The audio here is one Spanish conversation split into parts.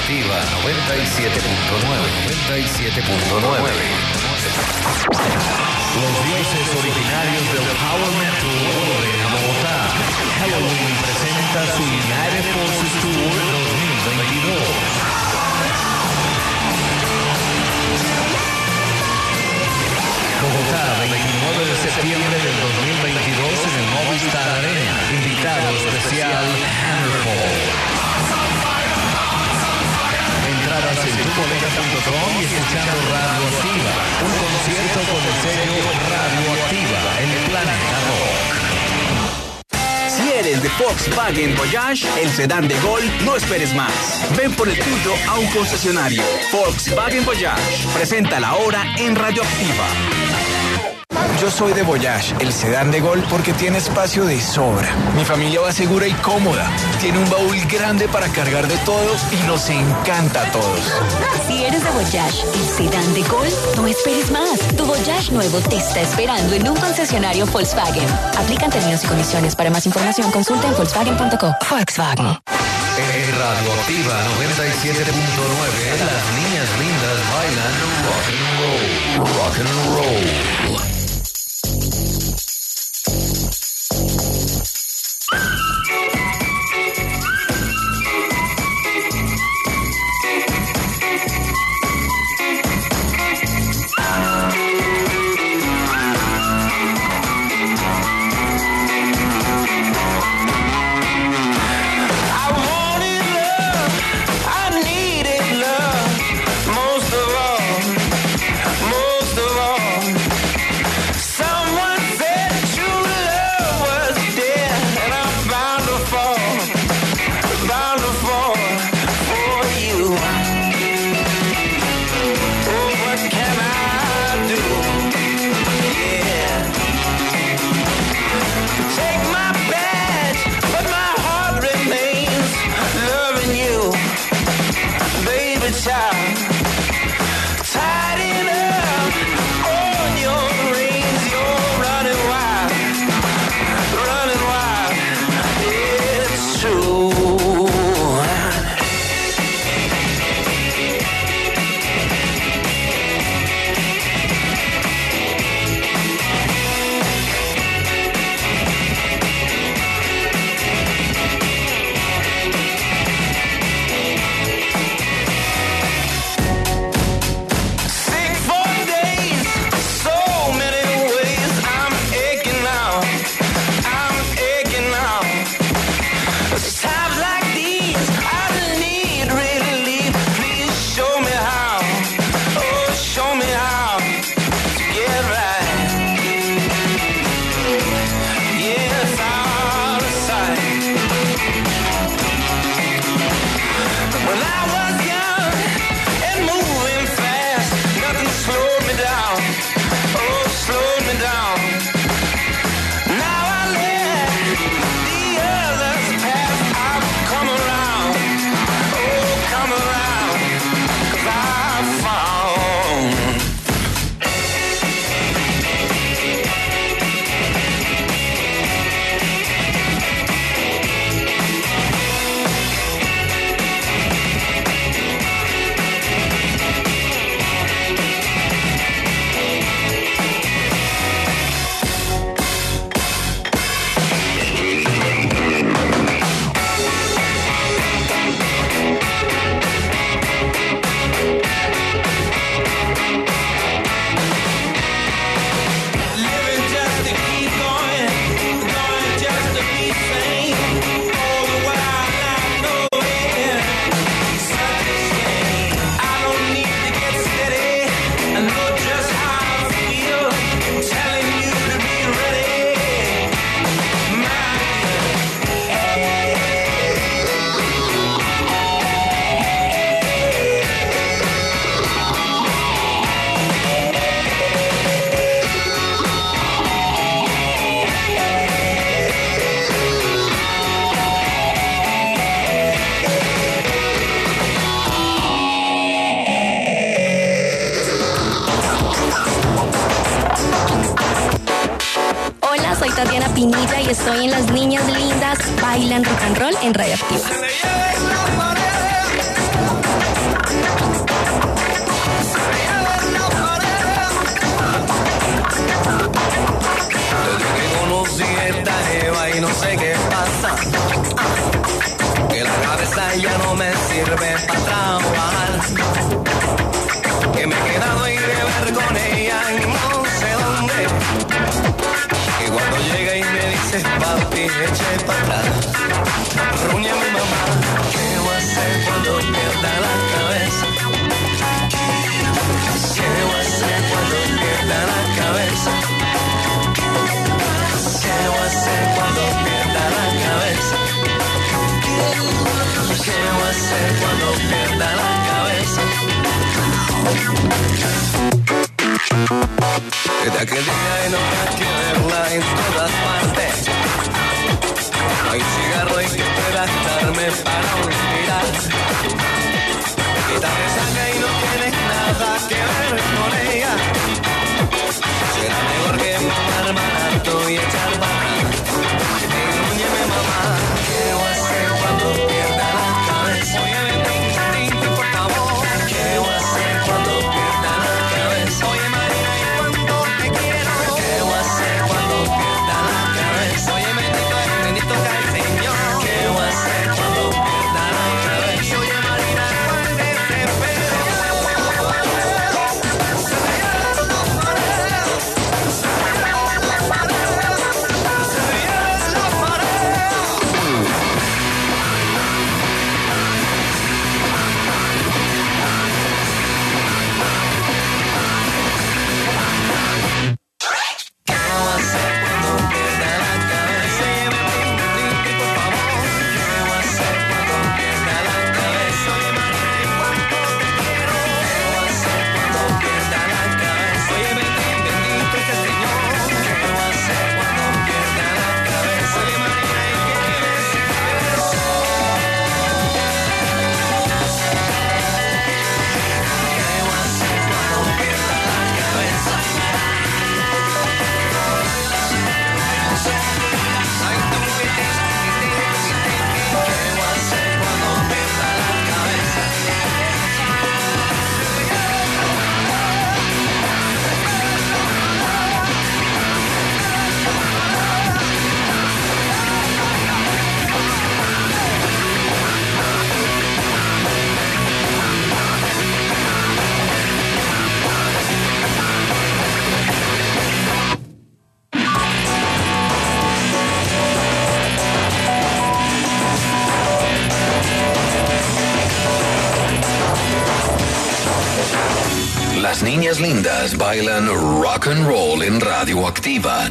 Radioactiva 97.9. Los dioses originarios del Power Metal vuelven a Bogotá. Halloween presenta su United Forces Tour 2022. Bogotá, 29 de septiembre del 2022 en el Movistar Arena. Invitado especial, Hammerfall. Entradas en tuboleta.com y escuchando Radioactiva. Un concierto con el sello Radioactiva, el planeta rock. Si eres de Volkswagen Voyage, el sedán de Gol, no esperes más. Ven por el tuyo a un concesionario. Volkswagen Voyage presenta la hora en Radioactiva. Yo soy de Voyage, el sedán de Gol, porque tiene espacio de sobra. Mi familia va segura y cómoda. Tiene un baúl grande para cargar de todo y nos encanta a todos. Si eres de Voyage, el sedán de Gol, no esperes más. Tu Voyage nuevo te está esperando en un concesionario Volkswagen. Aplican términos y condiciones. Para más información, consulta en volkswagen.co. Volkswagen. En Radioactiva 97.9, las niñas lindas bailan rock and roll. Rock and roll. Tatiana Pinilla y estoy en Las Niñas Lindas Bailan Rock and Roll en Radioactiva. sirve para trabajar. Que me he quedado a ir de ver con ella en no sé dónde. Que cuando llega y me dice papi, eche para atrás. Ruña mi mamá, ¿qué voy a hacer cuando pierda la cabeza? ¿Qué voy a hacer cuando pierda la cabeza? ¿Qué voy a hacer cuando pierda la cabeza? ¿Qué voy a hacer cuando pierda la cabeza? Desde aquel día no hay que verla en todas partes. No hay cigarro en que pueda darme para olvidar. Quita resaca y no tienes nada que ver con ella. Será mejor que fumar barato y echar para atrás. Enúñeme mamá, ¿qué voy a hacer cuando pierda la cabeza? Óyeme, Tinti, por favor. ¿Qué voy a hacer cuando pierda la cabeza? Oye, Marina, ¿y cuánto te quiero? ¿Qué voy a hacer cuando pierda la cabeza? Oye, bendito sea el Señor. ¿Qué voy a hacer cuando pierda la cabeza? Oye, Marina, ¿cuál desespero? Las niñas lindas bailan rock and roll en Radioactiva.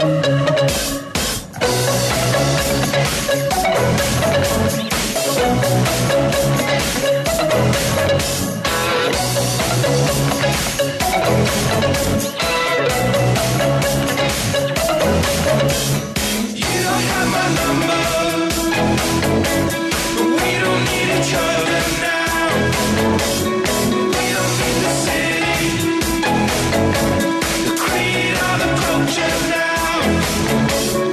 You don't have my number. We don't need each other now. We don't need the city, the creed or the culture now.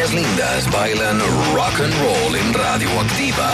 niñas lindas bailan rock and roll en Radioactiva.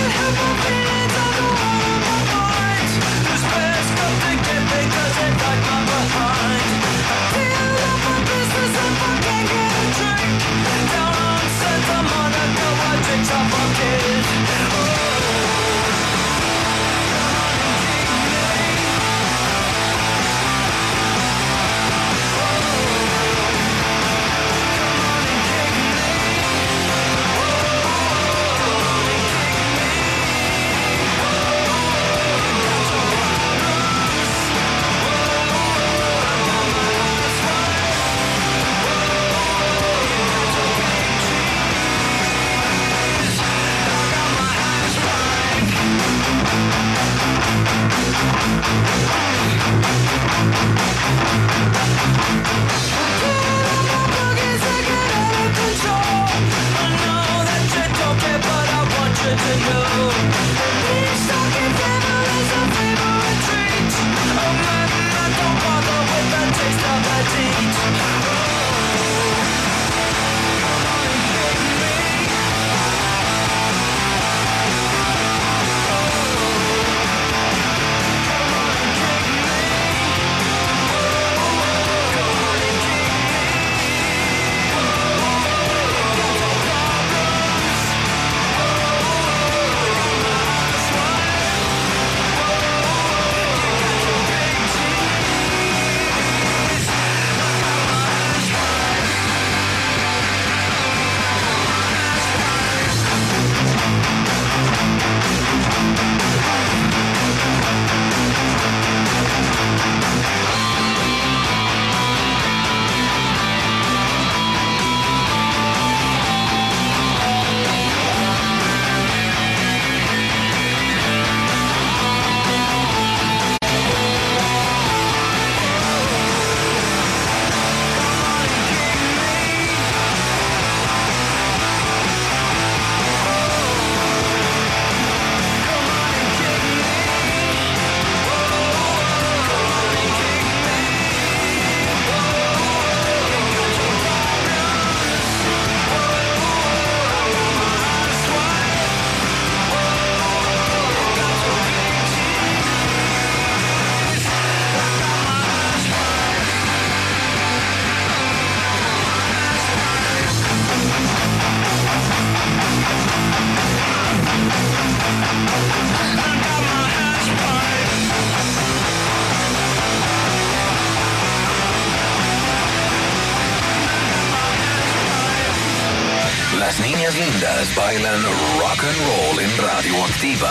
Las niñas lindas bailan rock and roll en Radioactiva.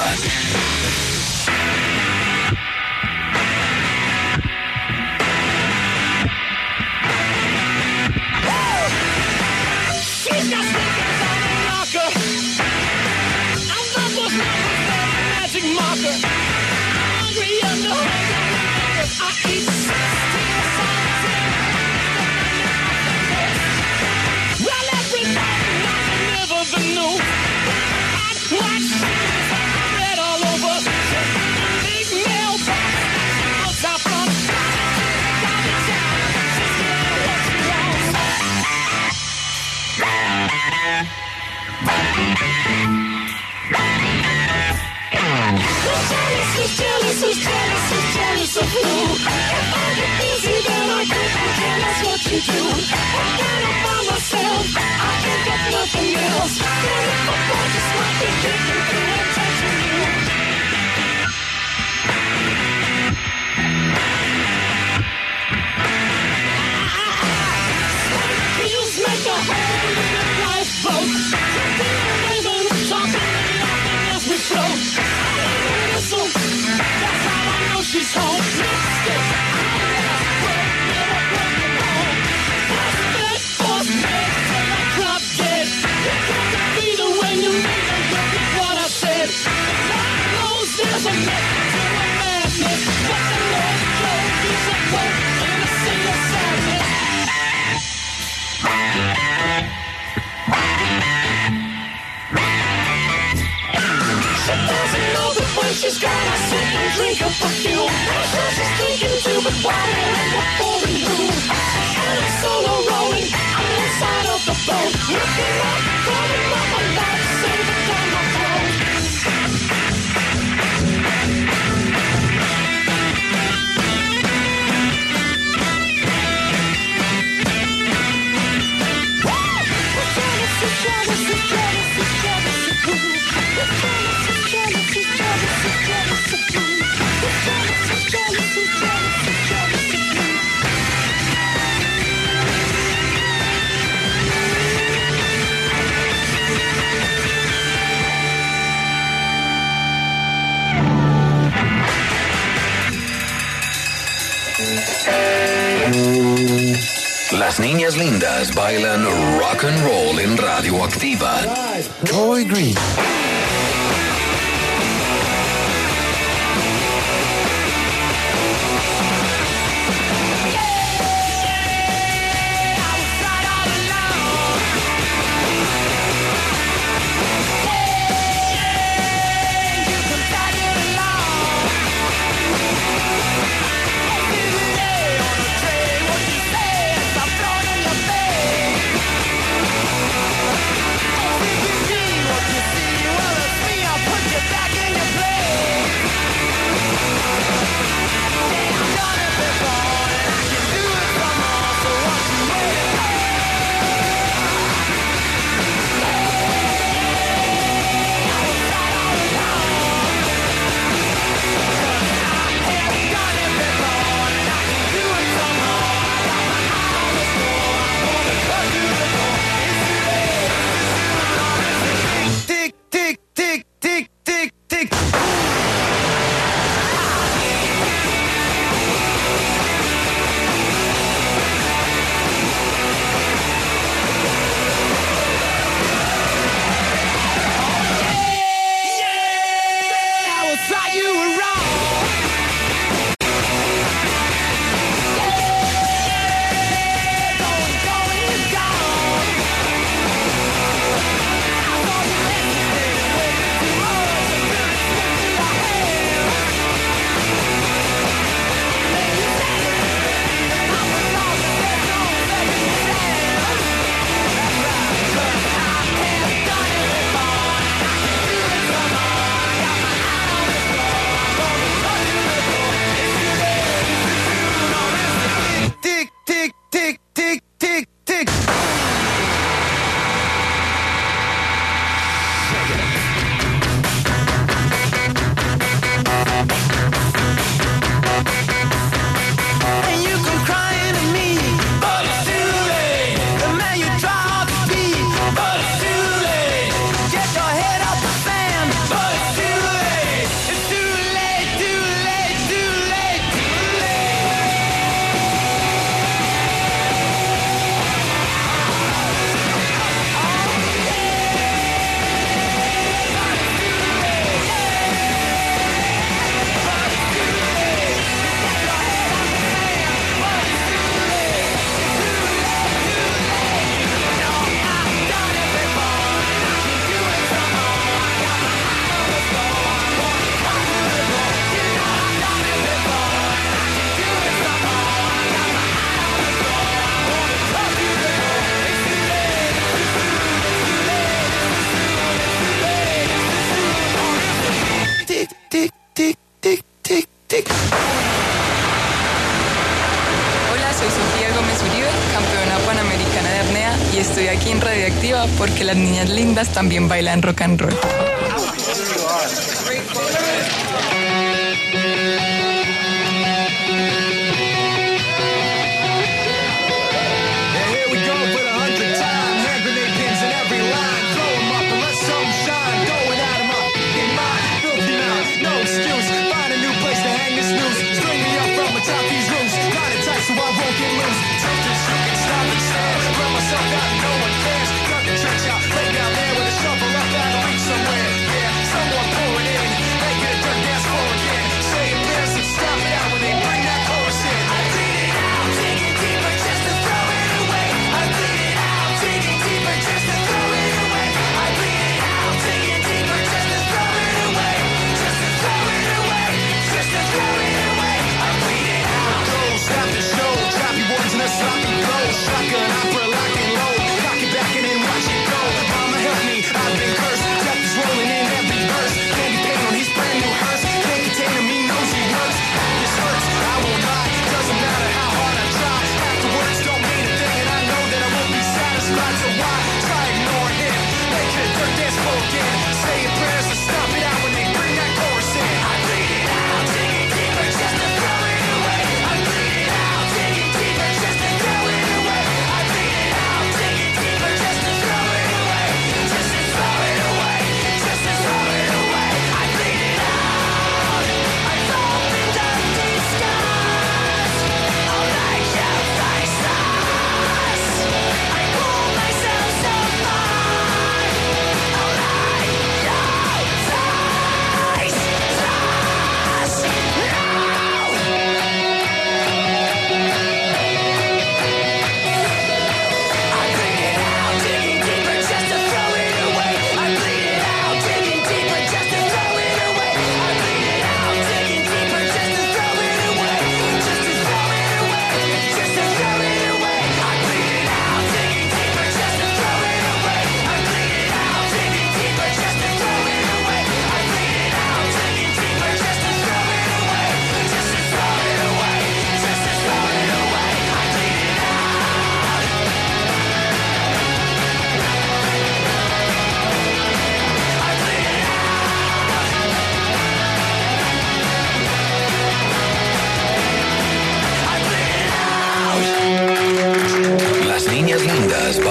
Who's jealous of who? If I get busy, then I couldn't care less what you do. When I'm by myself, I can't get nothing else. And if a boy just might be kicking through and touching you. Heels make a hole in the lifeboat. Rhythm, talking, and laughing as we float. Whistle, that's how I know she's home. Lipstick, eyelash, break, never break it home. First bed, fourth bed, till I drop dead. You can't beat her when you meet her, look at what I said. God knows there's a method to a madness, but the Lord Joe gives a quote in a sea of sadness. She doesn't know that when she's gone, I sit and drink a perfume. I'm sure she's thinking too, but why and what for and who? And I'm solo rolling, I'm inside of the boat, looking Las niñas lindas bailan rock and roll en Radioactiva. Troy Green. Estoy aquí en Radioactiva porque las niñas lindas también bailan rock and roll. Somewhere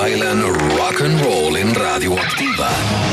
bailan rock and roll en Radioactiva.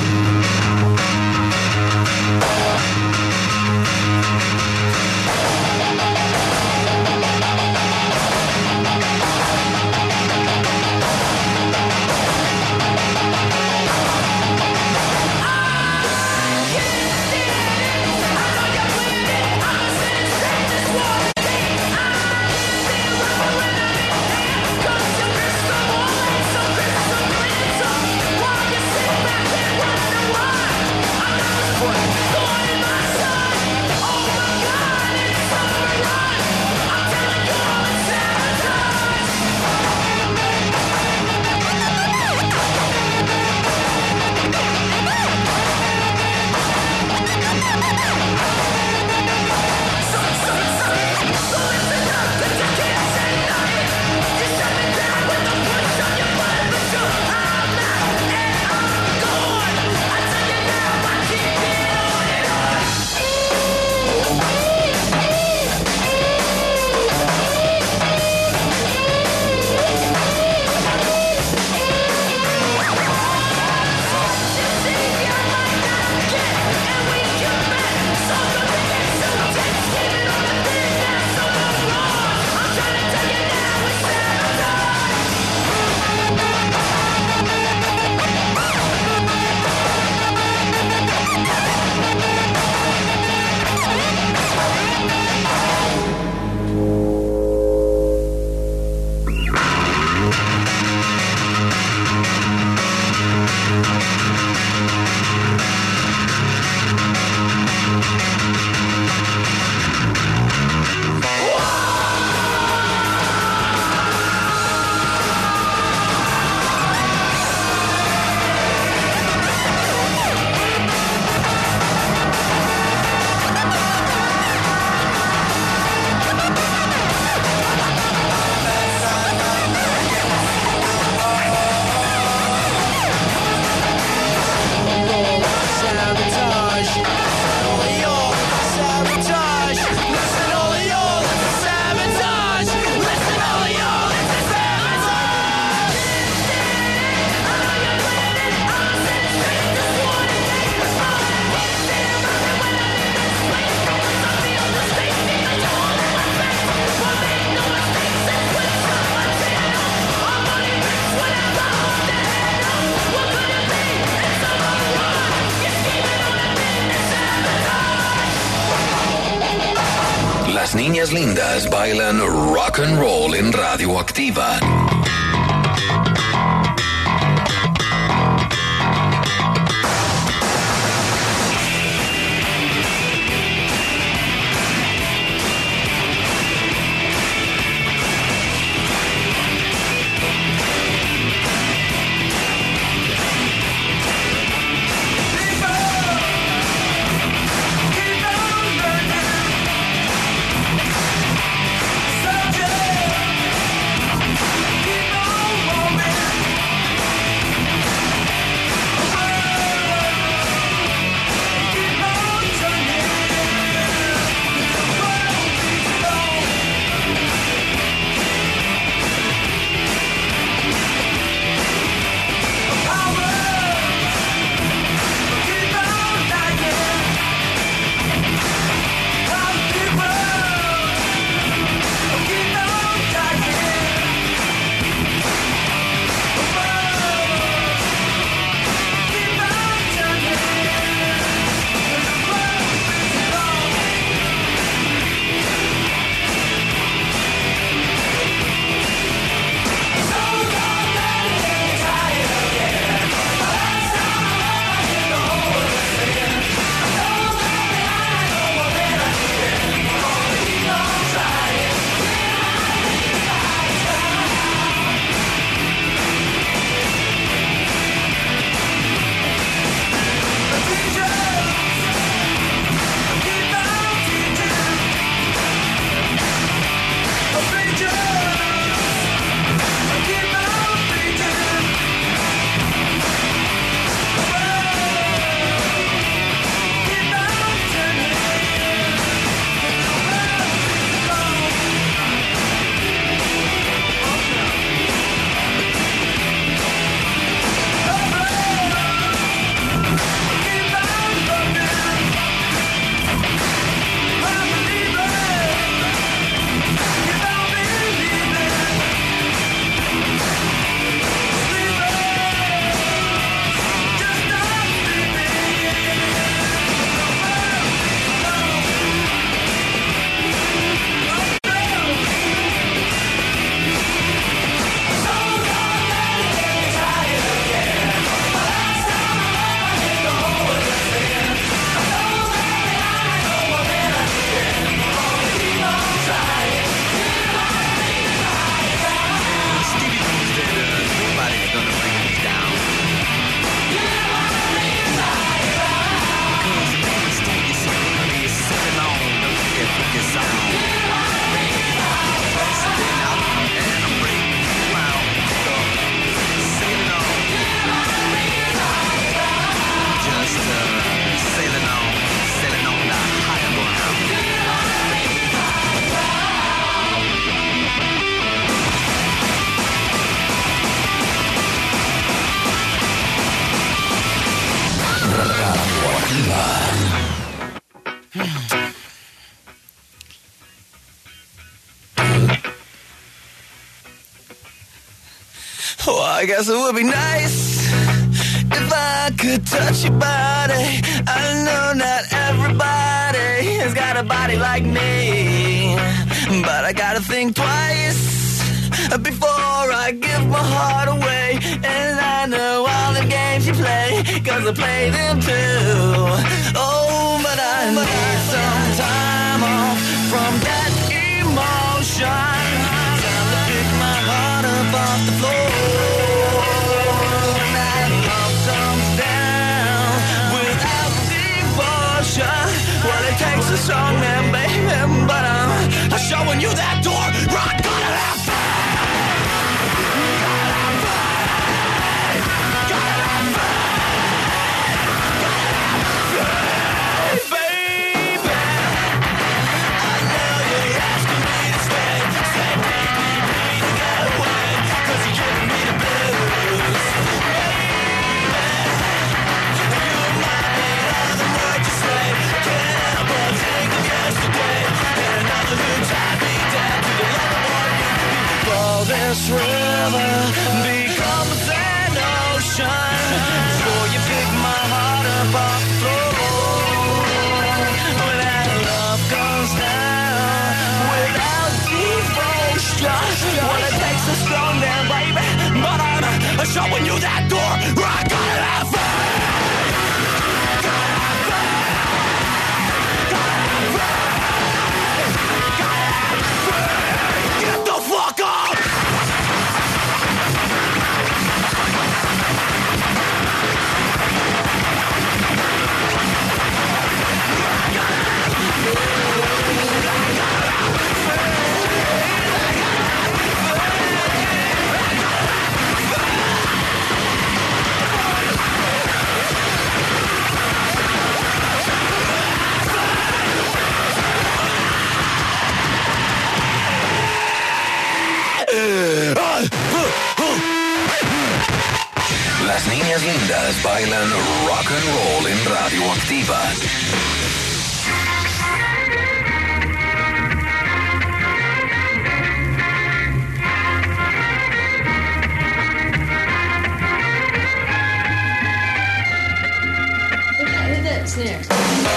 Las niñas lindas bailan rock and roll en Radioactiva. Keep Oh, I guess it would be nice if I could touch your body. I know not everybody has got a body like me, but I gotta think twice before I give my heart away. And I know all the games you play, 'cause I play them too. Oh, but I need some time off from that emotion. Time to pick my heart up off the floor. When that love comes down without devotion, well, it takes a strong man, baby, but I'm showing you that door. Rock, gotta have fun. This river becomes an ocean before you pick my heart up off the floor. When that love goes down without devotion, well, it takes a strong man, baby, but I'm showing you that door. I gotta have fun. Get the fuck up! Las niñas lindas bailan rock and roll en Radioactiva. Okay, that's next.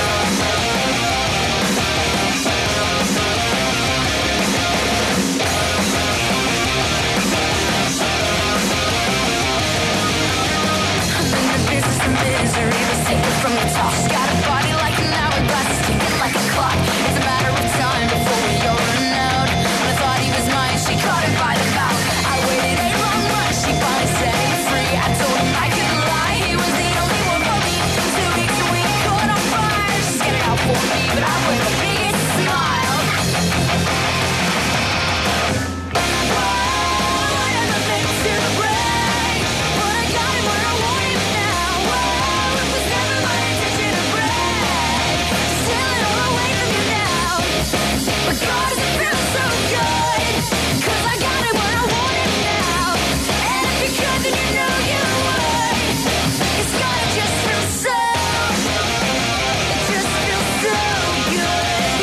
From the top, she's got a body like an hourglass, ticking like a clock. It's a matter of time before we all run out. When I thought he was mine, she caught him by the mouth. I waited a long run, she finally set him free. I told him I couldn't lie, he was the only one for me. 2 weeks a week, caught on fire. She's getting out for me, but I was the biggest smile. I had nothing to break, but I got him where I want him now. It was never my intention to break, steal it all away from you now. But God, it feels so good, 'cause I got it where I want it now. And if you could, then you know you would. It's gotta just feel so, it just feels so good.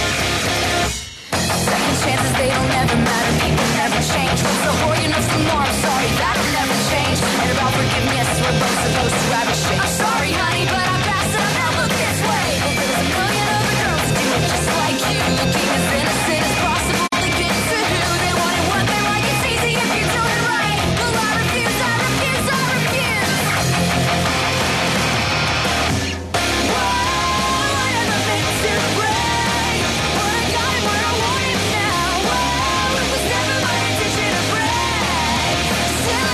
Second chances, they don't ever matter, people never change. What's the whore, you know some more, I'm sorry, that'll never change. And about forgiveness, we're both supposed to have a shit. I'm sorry, honey, but I'm past it, I'll never look this way. Well, there's a million other girls who do it just like you. Keep as innocent as possible, they get to who they want and what they like. It's easy if you do it right. Well, I refuse, I refuse, I refuse. Whoa, I had nothing to break, but I got it where I want it now. Whoa, it was never my intention to break. Still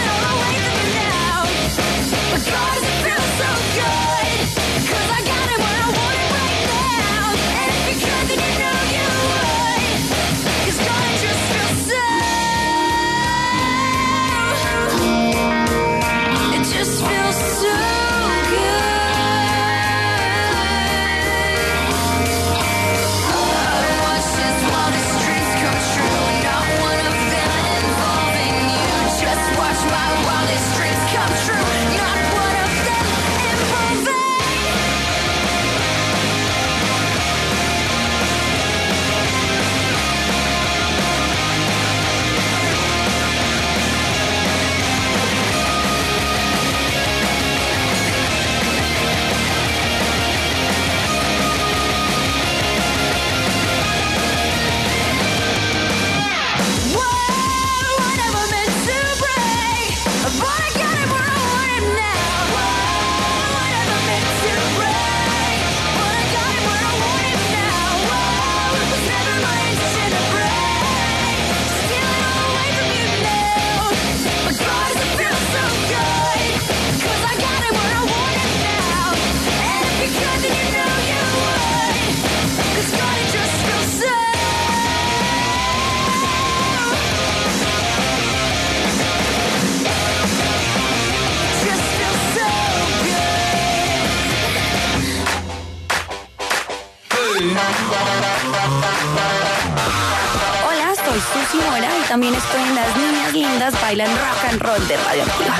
soy Susi Mora y también estoy en Las Niñas Lindas Bailan Rock and Roll de Radioactiva.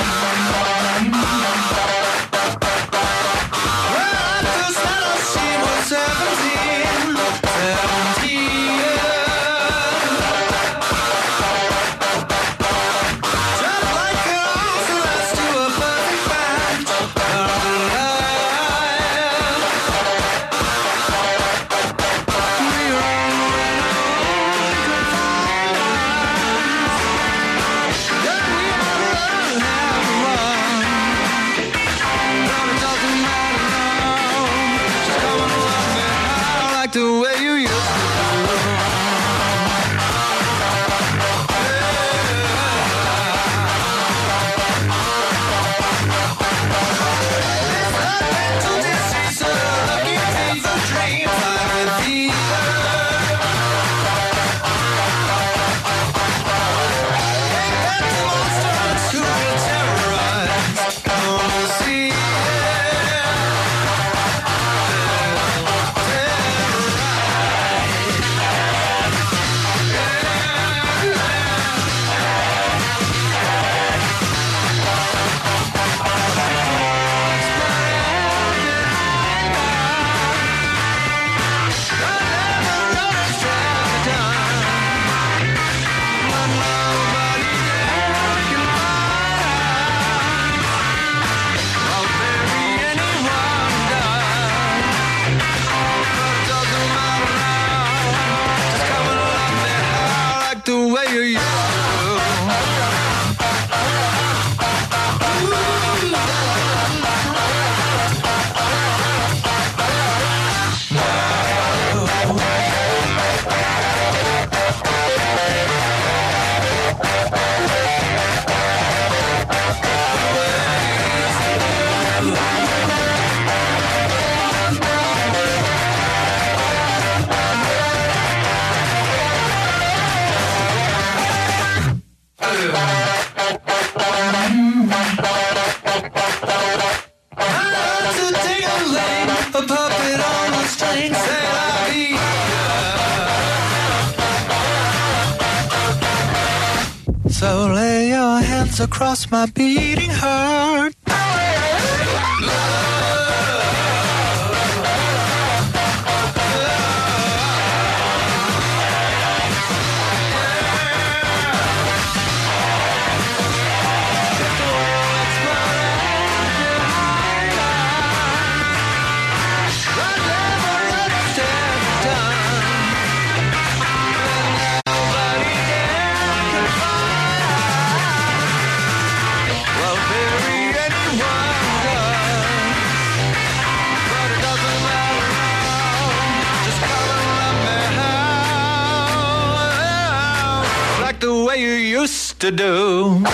So lay your hands across my beating heart. The way you used to do.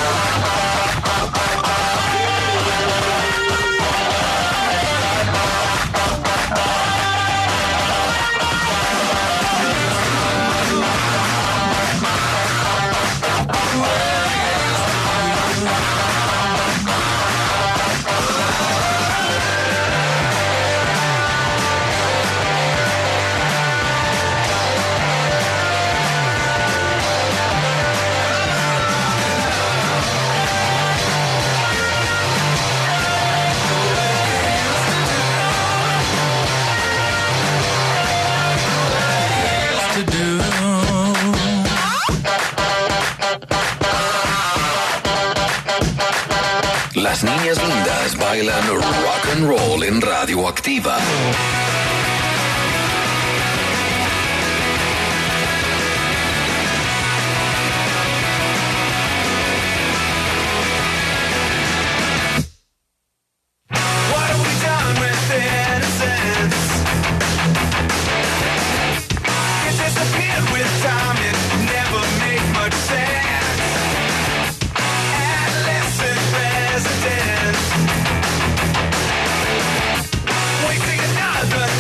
Las niñas lindas bailan rock and roll en Radioactiva. Wasting another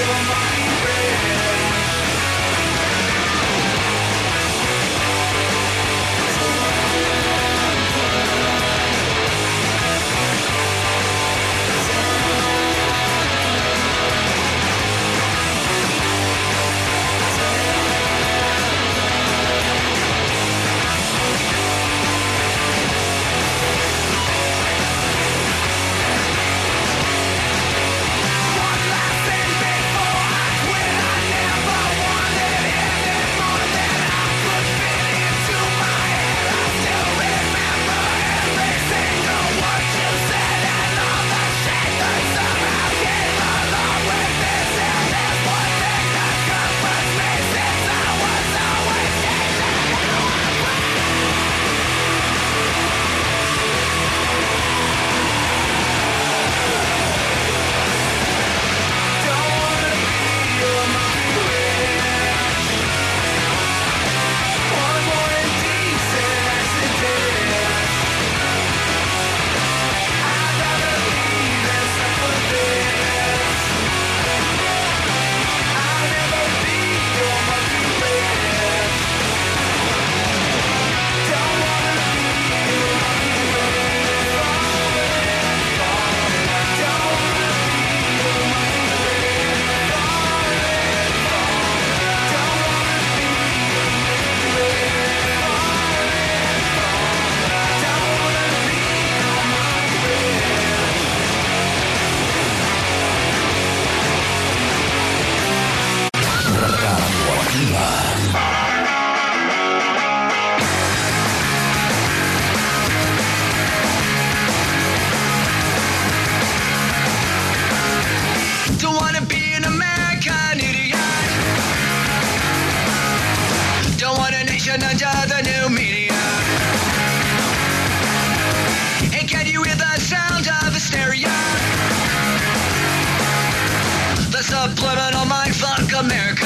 Subliminal mindfuck America.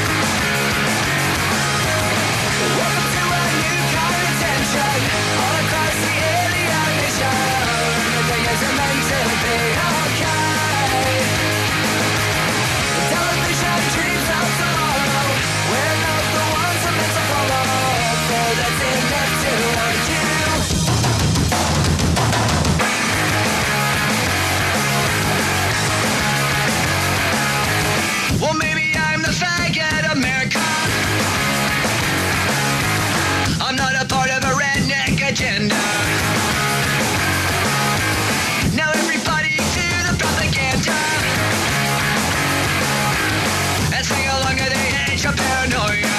Welcome to a new kind of tension all across the alien nation. Everything isn't meant to be okay. Television dreams of tomorrow. We're not the ones we're meant to follow. So that's enough to argue. Well, maybe I'm the faggot America. I'm not a part of a redneck agenda. Now everybody to the propaganda and sing along at the age of paranoia.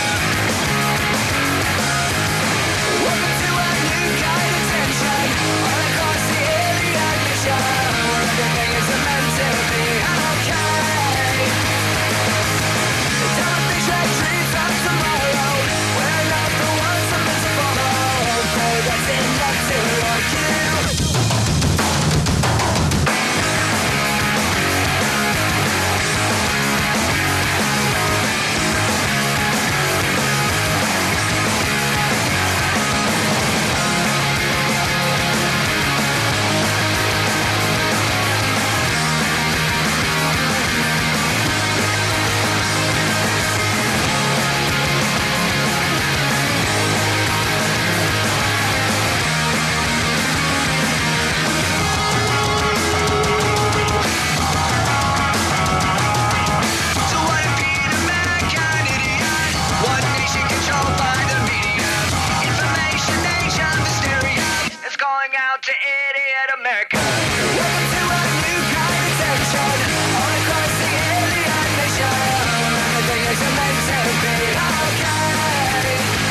Welcome to a new kind of tension all across the alien nation. Everything is meant to be okay. Television dreams of tomorrow. We're not the ones we're meant to follow. So that's enough to argue. So what if being American idiot? One nation controlled by the media. Information age of hysteria is calling out to idiot America. Welcome to a new kind of tension all across the alien nation. Everything is meant to be okay.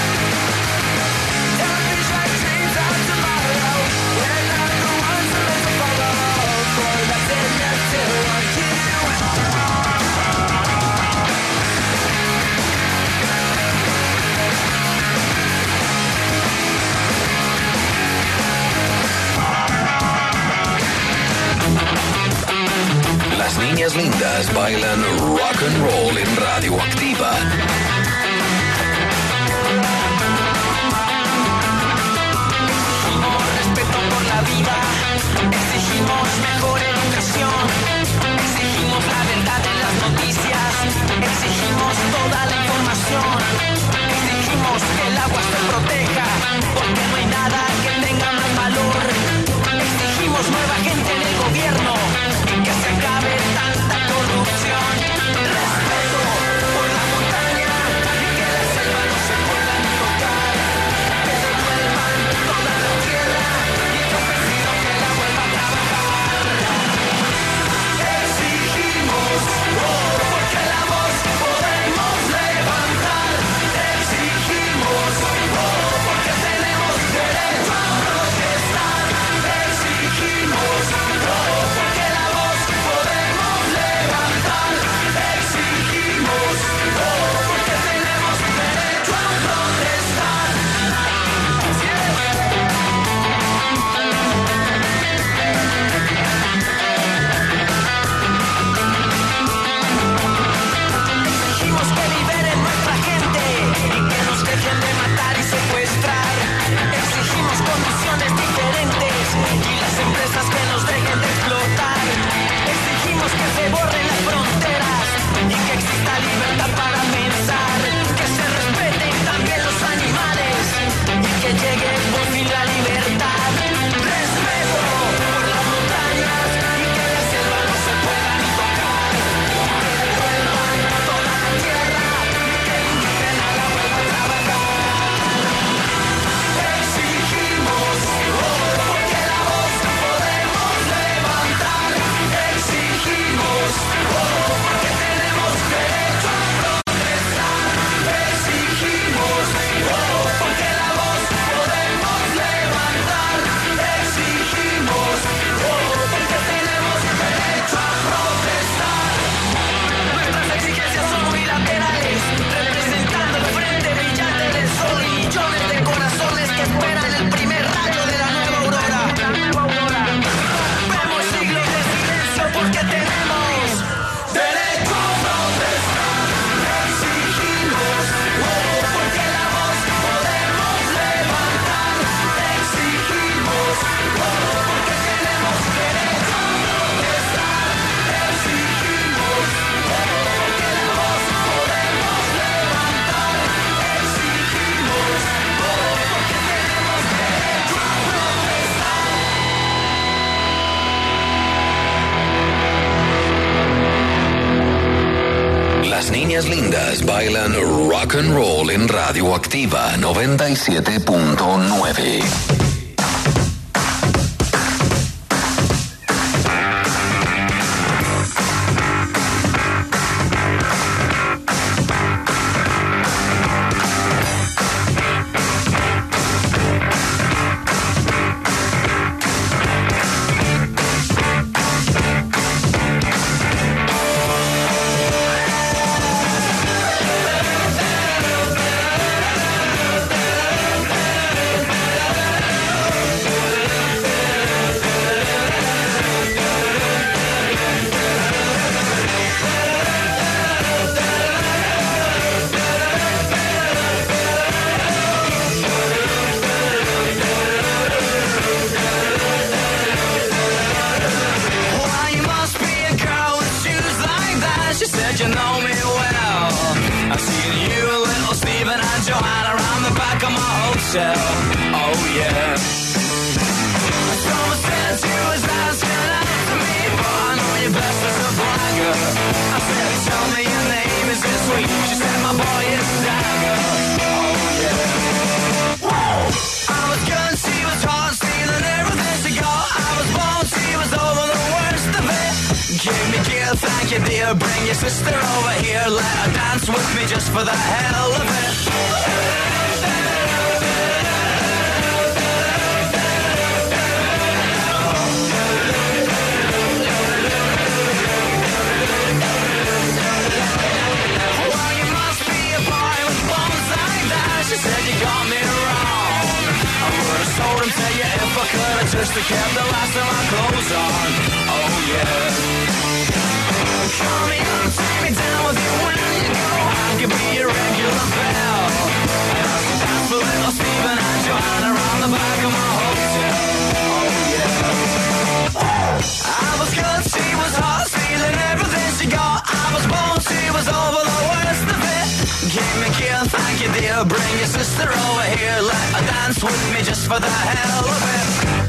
Television dreams of tomorrow. We're not the ones we're meant to follow. So that's enough to argue. Las niñas lindas bailan rock and roll en Radioactiva. Exigimos respeto por la vida, exigimos mejor educación, exigimos la verdad en las noticias, Exigimos que el agua se proteja, porque no hay nada que tenga más valor. Exigimos nueva gente en el gobierno, que se acabe tanta corrupción. Respeto por la montaña y que la selva no se pueda ni tocar. Que devuelvan toda la tierra y el campesino que la vuelva a trabajar. Exigimos, porque la voz podemos levantar. Exigimos, porque tenemos derecho a protestar. Exigimos, porque la voz podemos levantar. Exigimos, porque tenemos derecho a protestar. Exigimos que liberen nuestra gente y que nos dejen de matar y secuestrar. Exigimos condiciones diferentes y las empresas que nos dejen de explotar. Exigimos que se borren las fronteras y que exista libertad para pensar. Que se respeten también los animales y que llegue por fin la libertad. Respeto por las montañas y que la selva no se pueda ni tocar. Que devuelvan toda la tierra y que el indígena la vuelva a trabajar. Exigimos, porque la voz podemos levantar. Exigimos, porque tenemos derecho a protestar. Exigimos, porque la voz podemos levantar. Exigimos, porque tenemos derecho a protestar. Nuestras exigencias son unilaterales, representando el frente brillante del sol y millones de corazones que esperan el primer rayo de la nueva aurora. Vemos siglos de silencio porque tenemos derecho a protestar. Exigimos, porque la voz podemos levantar. Exigimos, porque tenemos derecho a protestar. Exigimos, porque la voz podemos levantar. Exigimos, porque tenemos derecho a protestar. Las niñas lindas bailan rock and roll en Radioactiva 97.9. Why you must be a girl with shoes like that? She said you know me well. I've seen you, little Stephen and Joanna around the back of my hotel. Oh yeah. Someone said you was asking out to me, but I know you best as a blagger. I said, tell me your name, is it sweet? She said, my boy is Dagger. Oh yeah. I was good, she was hot, stealing everything she got. I was born, she was over the worst of it. Give me gear, thank you dear. Bring your sister over here, let her dance with me just for the hell of it. Well, you must be a boy with bones like that. She said you got me wrong. I would have sold him to you if I could have just kept the last of my clothes on. Oh yeah. Call me up, take me down with you when you go. I could be your regular bell. And I could dance for little Stephen and Joanna around the back of my hotel. Oh yeah. I was good, she was hot, stealing everything she got. I was born, she was over the worst of it. Give me kiss, Dear, bring your sister over here. Let her dance with me just for the hell of it.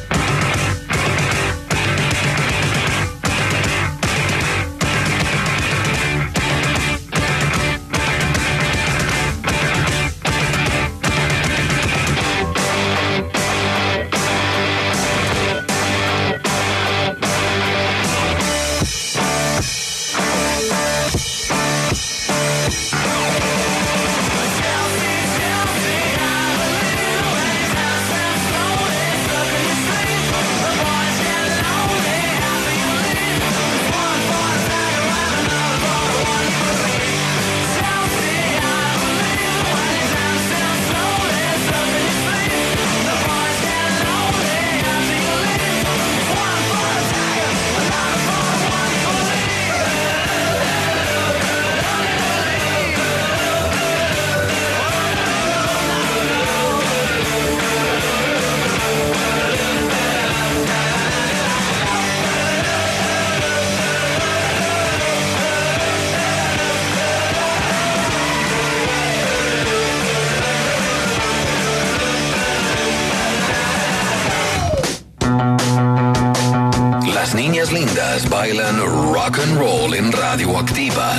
Las niñas lindas bailan rock and roll en Radioactiva.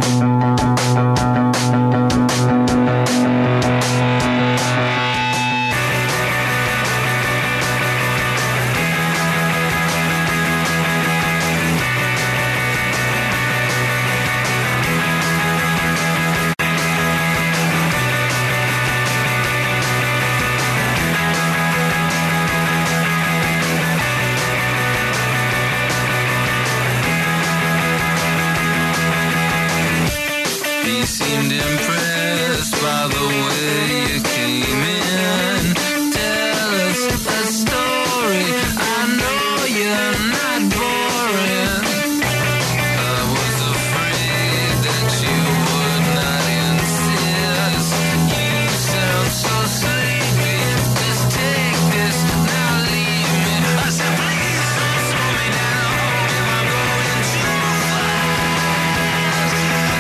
He seemed impressed by the way you came in. Tell us a story. I know you're not boring. I was afraid that you would not insist. You sound so sleepy. Just take this, now leave me. I said, please don't slow me down if I'm going too fast.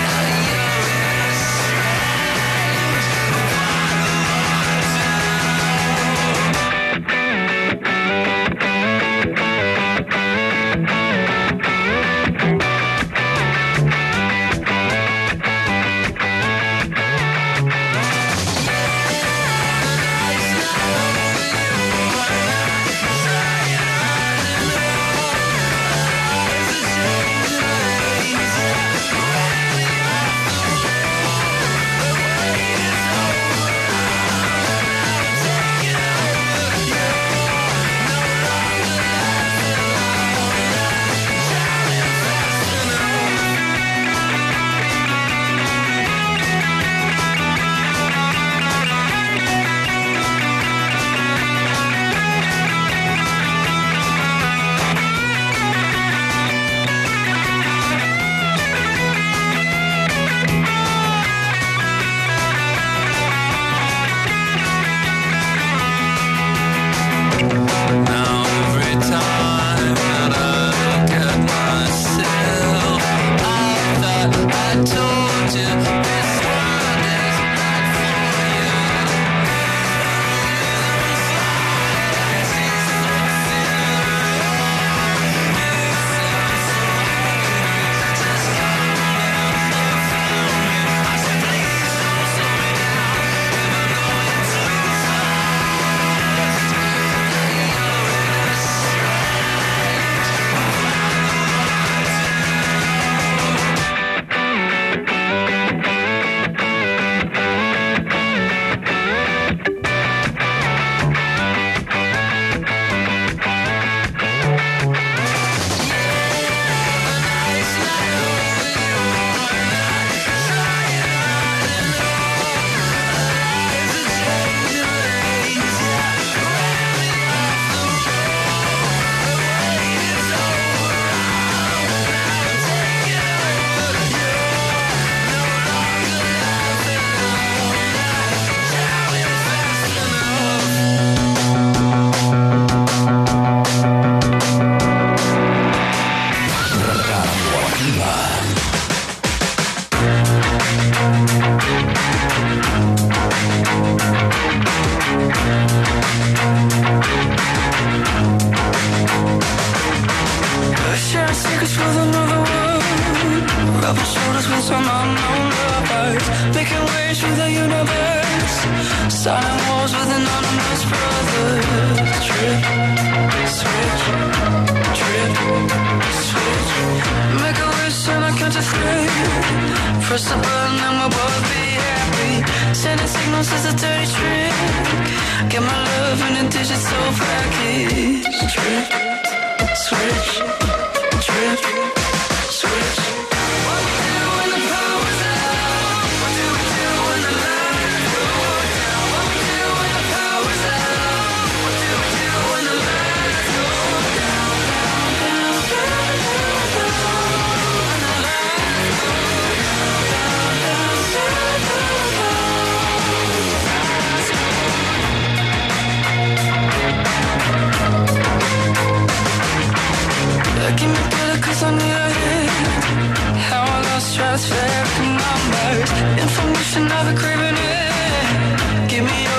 Now every time that I look at myself, I thought I told you this world is not for you. I said, please don't slow me down if I'm going too fast. lovers, making waves through the universe, starting wars with anonymous brothers. Trip, switch, trip, switch. Make a wish and I count to three. Press the button and we'll both be happy. Sending signals is a dirty trick. Get my love in a digital package. Trip, switch, trip, switch. What we do when the power's out? What do we do when the lights go down? What we do when the power's out? What do we do when the lights go down, down, down, down, down, down? When the lights go down, down, down, down, down. Give me better 'cause I need a hit. How I lost stratospheric numbers. Information I've been craving it. Give me your